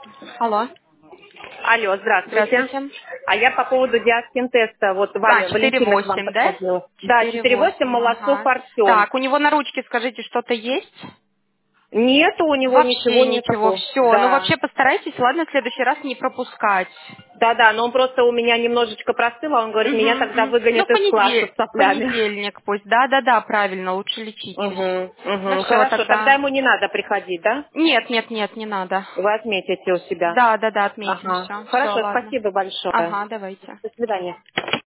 Алло. Алло, здравствуйте. Здравствуйте. А я по поводу диастин-теста. Вот Да, Валентина к вам 4,8, да? подходила. Да, 4,8 4,8, Молодцов ага. Артем. Так, у него на ручке, скажите, что-то есть? Нету у него ничего, Вообще ничего, никакого. все. Ну, Да. вообще постарайтесь, ладно, в следующий раз не пропускать. Да-да, но он просто у меня немножечко простыл, а он говорит, меня тогда Ну, выгонят из класса с соплями. понедельник пусть. Да, правильно, лучше лечитесь. Угу, Ну, угу. все, Хорошо, тогда тогда... ему не надо приходить, да? Нет, не надо. Вы отметите у себя. Да, отметим Ага. все. Все, Хорошо, ладно. спасибо большое. Ага, давайте. До свидания.